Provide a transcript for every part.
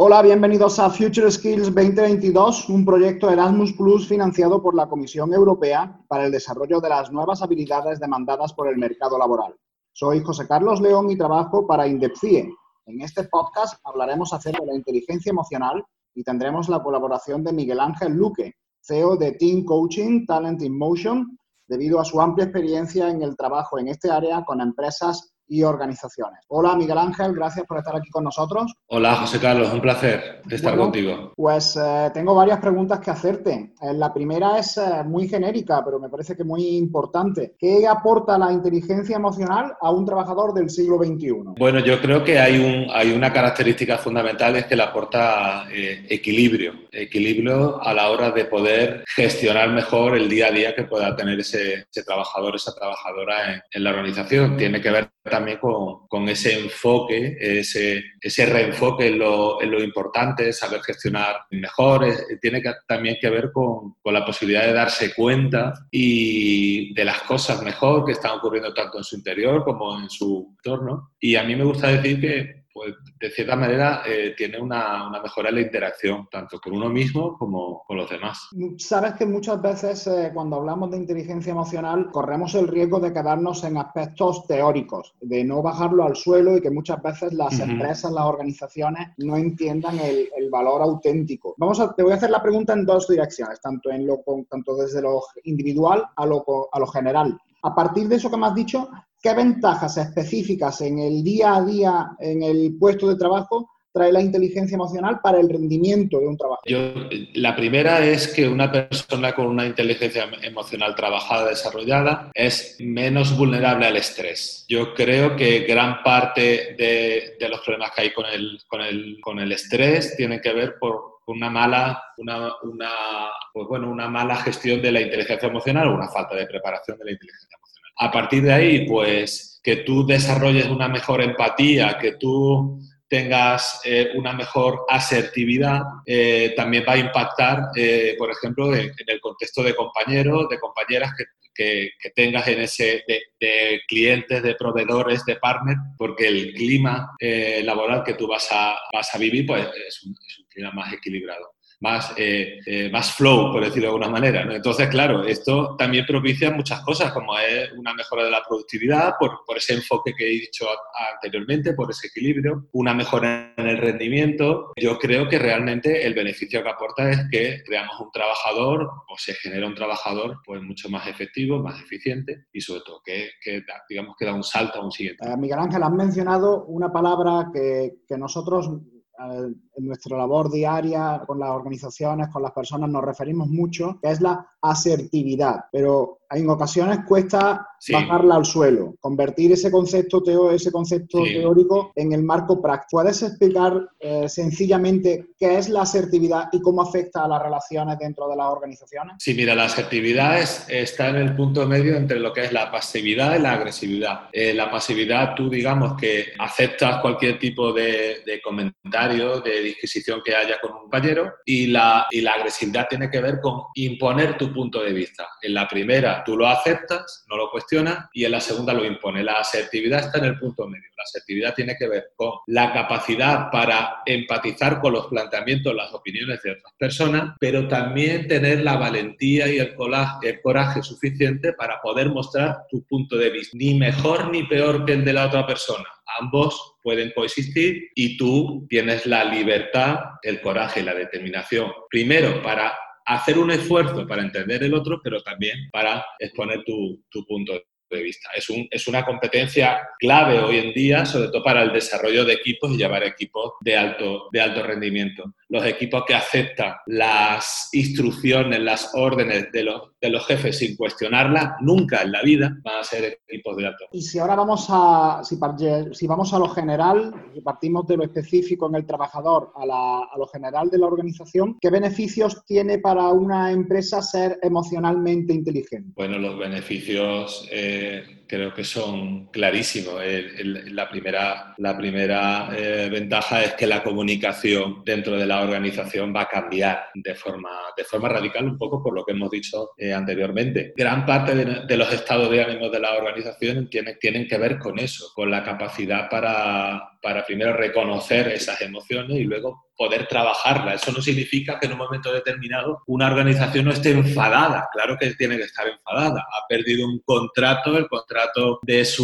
Hola, bienvenidos a Future Skills 2022, un proyecto Erasmus Plus financiado por la Comisión Europea para el desarrollo de las nuevas habilidades demandadas por el mercado laboral. Soy José Carlos León y trabajo para Indepcie. En este podcast hablaremos acerca de la inteligencia emocional y tendremos la colaboración de Miguel Ángel Luque, CEO de Team Coaching Talent in Motion, debido a su amplia experiencia en el trabajo en este área con empresas y organizaciones. Hola Miguel Ángel, gracias por estar aquí con nosotros. Hola José Carlos, un placer estar contigo. Pues tengo varias preguntas que hacerte. La primera es muy genérica, pero me parece que muy importante. ¿Qué aporta la inteligencia emocional a un trabajador del siglo XXI? Bueno, yo creo que hay una característica fundamental, es que le aporta equilibrio a la hora de poder gestionar mejor el día a día que pueda tener ese trabajador, esa trabajadora en la organización. Tiene que ver también con ese enfoque, ese reenfoque en lo importante, saber gestionar mejor. Tiene también que ver con la posibilidad de darse cuenta y de las cosas mejor que están ocurriendo tanto en su interior como en su entorno. Y a mí me gusta decir que, pues, de cierta manera, tiene una mejora en la interacción, tanto con uno mismo como con los demás. Sabes que muchas veces cuando hablamos de inteligencia emocional corremos el riesgo de quedarnos en aspectos teóricos, de no bajarlo al suelo y que muchas veces las empresas, las organizaciones no entiendan el valor auténtico. Te voy a hacer la pregunta en dos direcciones, tanto desde lo individual a lo general. A partir de eso que me has dicho, ¿qué ventajas específicas en el día a día, en el puesto de trabajo, trae la inteligencia emocional para el rendimiento de un trabajo? La primera es que una persona con una inteligencia emocional trabajada, desarrollada, es menos vulnerable al estrés. Yo creo que gran parte de los problemas que hay con el estrés tienen que ver por una mala gestión de la inteligencia emocional o una falta de preparación de la inteligencia emocional. A partir de ahí, pues, que tú desarrolles una mejor empatía, que tú tengas una mejor asertividad, también va a impactar, por ejemplo, en el contexto de compañeros, de compañeras que tengas en de clientes, de proveedores, de partners, porque el clima laboral que tú vas a vivir, pues es un clima más equilibrado. Más flow, por decirlo de alguna manera, ¿no? Entonces, claro, esto también propicia muchas cosas, como es una mejora de la productividad, por ese enfoque que he dicho anteriormente, por ese equilibrio, una mejora en el rendimiento. Yo creo que realmente el beneficio que aporta es que creamos un trabajador, o se genera un trabajador, pues mucho más efectivo, más eficiente y sobre todo que da un salto a un siguiente. Miguel Ángel, has mencionado una palabra que nosotros en nuestra labor diaria con las organizaciones, con las personas, nos referimos mucho, que es la asertividad. Pero en ocasiones cuesta bajarla al suelo, convertir ese concepto teórico en el marco práctico. ¿Puedes explicar sencillamente qué es la asertividad y cómo afecta a las relaciones dentro de las organizaciones? Sí, mira, la asertividad está en el punto medio entre lo que es la pasividad y la agresividad. La pasividad, tú digamos que aceptas cualquier tipo de comentario, de disquisición que haya con un compañero, y la agresividad tiene que ver con imponer tu punto de vista. En la primera tú lo aceptas, no lo cuestionas, y en la segunda lo impones. La asertividad está en el punto medio. La asertividad tiene que ver con la capacidad para empatizar con los planteamientos, las opiniones de otras personas, pero también tener la valentía y el coraje suficiente para poder mostrar tu punto de vista. Ni mejor ni peor que el de la otra persona. Ambos pueden coexistir y tú tienes la libertad, el coraje y la determinación, primero para hacer un esfuerzo para entender el otro, pero también para exponer tu punto de vista. Es una competencia clave hoy en día, sobre todo para el desarrollo de equipos y llevar equipos de alto rendimiento. Los equipos que aceptan las instrucciones, las órdenes de los jefes sin cuestionarlas, nunca en la vida van a ser equipos de alto. Y si ahora vamos a lo general, si partimos de lo específico en el trabajador a lo general de la organización, ¿qué beneficios tiene para una empresa ser emocionalmente inteligente? Bueno, los beneficios creo que son clarísimos. La primera ventaja es que la comunicación dentro de la organización va a cambiar de forma radical, un poco por lo que hemos dicho anteriormente. Gran parte de los estados de ánimo de la organización tienen que ver con eso, con la capacidad para primero reconocer esas emociones y luego poder trabajarlas. Eso no significa que en un momento determinado una organización no esté enfadada. Claro que tiene que estar enfadada. Ha perdido un contrato, el contrato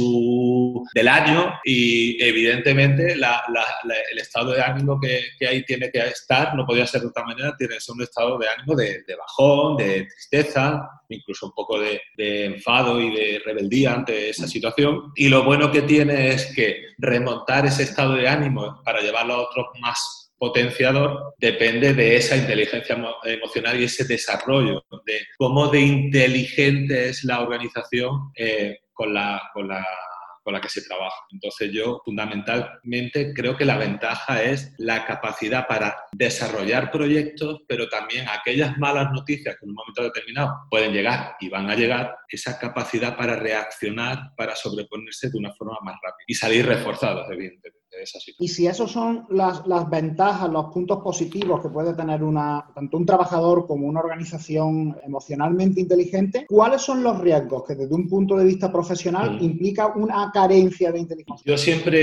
del año, y evidentemente el estado de ánimo que ahí tiene que estar no podía ser de otra manera. Tiene que ser un estado de ánimo de bajón, de tristeza, incluso un poco de enfado y de rebeldía ante esa situación. Y lo bueno que tiene es que remontar ese estado de ánimo para llevarlo a otros más potenciador depende de esa inteligencia emocional y ese desarrollo de cómo de inteligente es la organización con la que se trabaja. Entonces yo fundamentalmente creo que la ventaja es la capacidad para desarrollar proyectos, pero también aquellas malas noticias que en un momento determinado pueden llegar y van a llegar, esa capacidad para reaccionar, para sobreponerse de una forma más rápida y salir reforzados, evidentemente, de esa situación. Y si esos son las ventajas, los puntos positivos que puede tener tanto un trabajador como una organización emocionalmente inteligente, ¿cuáles son los riesgos que desde un punto de vista profesional implica una carencia de inteligencia?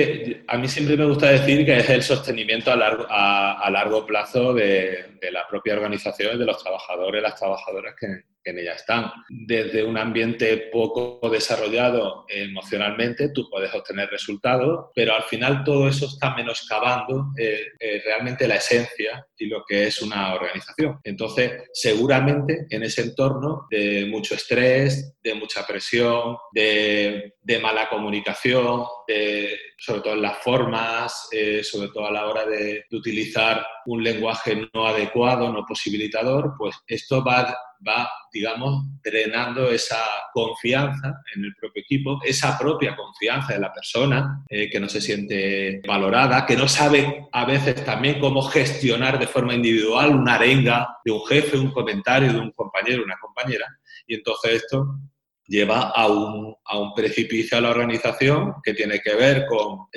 A mí siempre me gusta decir que es el sostenimiento a largo plazo de la propia organización y de los trabajadores y las trabajadoras que en ella están. Desde un ambiente poco desarrollado emocionalmente, tú puedes obtener resultados, pero al final todo eso está menoscabando realmente la esencia y lo que es una organización. Entonces, seguramente en ese entorno de mucho estrés, de mucha presión, de mala comunicación, sobre todo en las formas, sobre todo a la hora de utilizar un lenguaje no adecuado, no posibilitador, pues esto va, digamos, drenando esa confianza en el propio equipo, esa propia confianza de la persona que no se siente valorada, que no sabe a veces también cómo gestionar de forma individual una arenga de un jefe, un comentario de un compañero, una compañera, y entonces esto lleva a un precipicio a la organización que tiene que ver con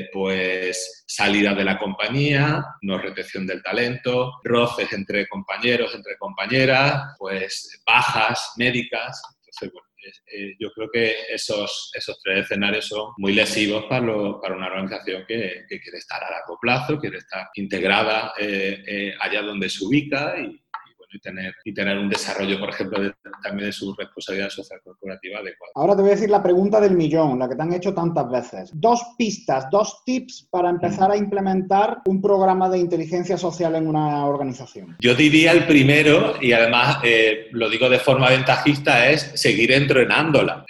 pues salida de la compañía, no retención del talento, roces entre compañeros, entre compañeras, pues bajas médicas. Entonces, bueno, yo creo que esos tres escenarios son muy lesivos para una organización que quiere estar a largo plazo, quiere estar integrada allá donde se ubica y tener un desarrollo, por ejemplo, también de su responsabilidad social corporativa adecuada. Ahora te voy a decir la pregunta del millón, la que te han hecho tantas veces. 2 pistas, 2 tips para empezar a implementar un programa de inteligencia social en una organización. Yo diría el primero, y además lo digo de forma ventajista, es seguir entrenándola,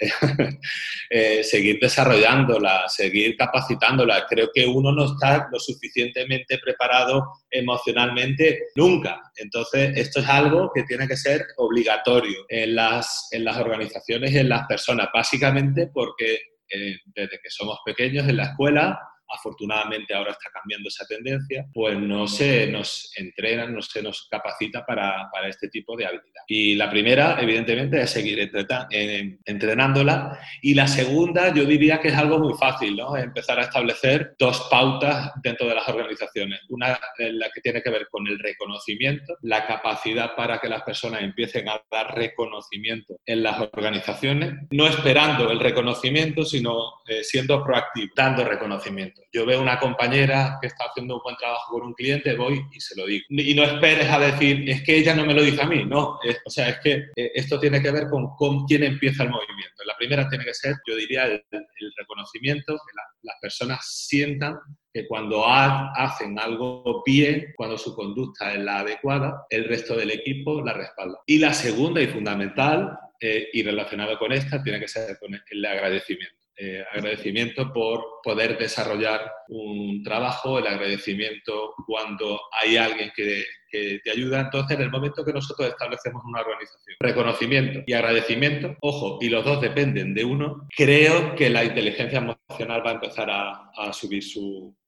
seguir desarrollándola, seguir capacitándola. Creo que uno no está lo suficientemente preparado emocionalmente nunca. Entonces, esto es algo que tiene que ser obligatorio en las organizaciones y en las personas, básicamente porque desde que somos pequeños en la escuela, afortunadamente ahora está cambiando esa tendencia, pues no se nos entrena, no se nos capacita para este tipo de habilidad. Y la primera, evidentemente, es seguir entrenándola. Y la segunda, yo diría que es algo muy fácil, ¿no? Empezar a establecer 2 pautas dentro de las organizaciones. Una, la que tiene que ver con el reconocimiento, la capacidad para que las personas empiecen a dar reconocimiento en las organizaciones, no esperando el reconocimiento, sino siendo proactivo, dando reconocimiento. Yo veo una compañera que está haciendo un buen trabajo con un cliente, voy y se lo digo. Y no esperes a decir, es que ella no me lo dice a mí, no. Es que esto tiene que ver con quién empieza el movimiento. La primera tiene que ser, yo diría, el reconocimiento, que las personas sientan que cuando hacen algo bien, cuando su conducta es la adecuada, el resto del equipo la respalda. Y la segunda y fundamental, y relacionado con esta, tiene que ser con el agradecimiento. Agradecimiento por poder desarrollar un trabajo, el agradecimiento cuando hay alguien que te ayuda. Entonces, en el momento que nosotros establecemos una organización, reconocimiento y agradecimiento, ojo, y los dos dependen de uno, creo que la inteligencia emocional va a empezar a subir su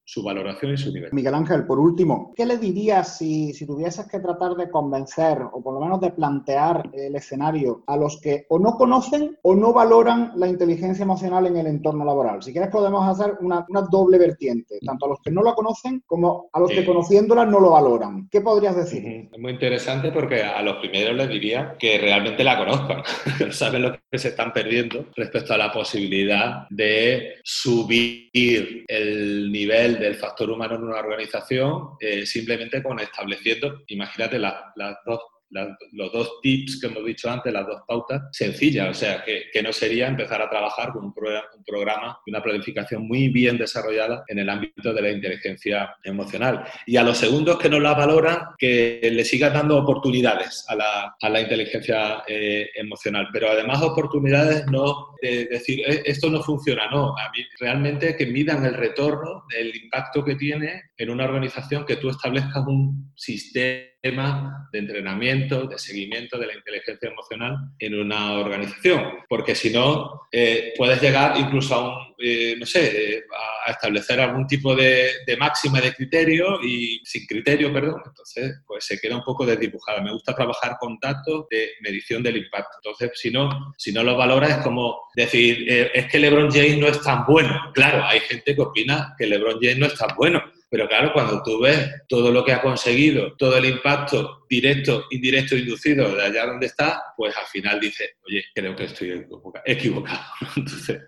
su valoración y su nivel. Miguel Ángel, por último, ¿qué le dirías si tuvieses que tratar de convencer o por lo menos de plantear el escenario a los que o no conocen o no valoran la inteligencia emocional en el entorno laboral? Si quieres podemos hacer una doble vertiente, tanto a los que no la conocen como a los que conociéndola no lo valoran. ¿Qué podrías decir? Es muy interesante porque a los primeros les diría que realmente la conozcan, no saben lo que se están perdiendo respecto a la posibilidad de subir el nivel del factor humano en una organización simplemente con estableciendo, imagínate los dos tips que hemos dicho antes, las dos pautas, sencillas, o sea, que no sería empezar a trabajar con un programa y una planificación muy bien desarrollada en el ámbito de la inteligencia emocional. Y a los segundos que no la valoran, que le sigan dando oportunidades a la inteligencia emocional, pero además oportunidades no de decir, esto no funciona, no, a mí realmente que midan el retorno, el impacto que tiene en una organización que tú establezcas un sistema de entrenamiento, de seguimiento de la inteligencia emocional en una organización, porque si no, puedes llegar incluso a a establecer algún tipo de máxima de criterio y sin criterio, perdón, entonces pues se queda un poco desdibujada. Me gusta trabajar con datos de medición del impacto. Entonces, si no lo valoras es como decir, es que LeBron James no es tan bueno. Claro, hay gente que opina que LeBron James no es tan bueno. Pero claro, cuando tú ves todo lo que ha conseguido, todo el impacto directo, indirecto, inducido de allá donde está, pues al final dices, oye, creo que estoy equivocado. Entonces,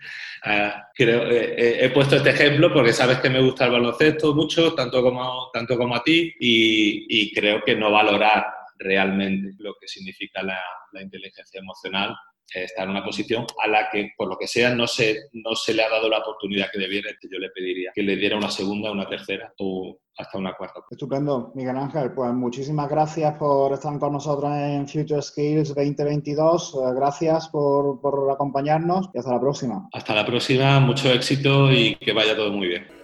he puesto este ejemplo porque sabes que me gusta el baloncesto mucho, tanto como a ti, y creo que no valorar realmente lo que significa la inteligencia emocional está en una posición a la que, por lo que sea, no se le ha dado la oportunidad que debiera. Yo le pediría que le diera una segunda, una tercera o hasta una cuarta. Estupendo, Miguel Ángel. Pues muchísimas gracias por estar con nosotros en Future Skills 2022. Gracias por acompañarnos y hasta la próxima. Hasta la próxima, mucho éxito y que vaya todo muy bien.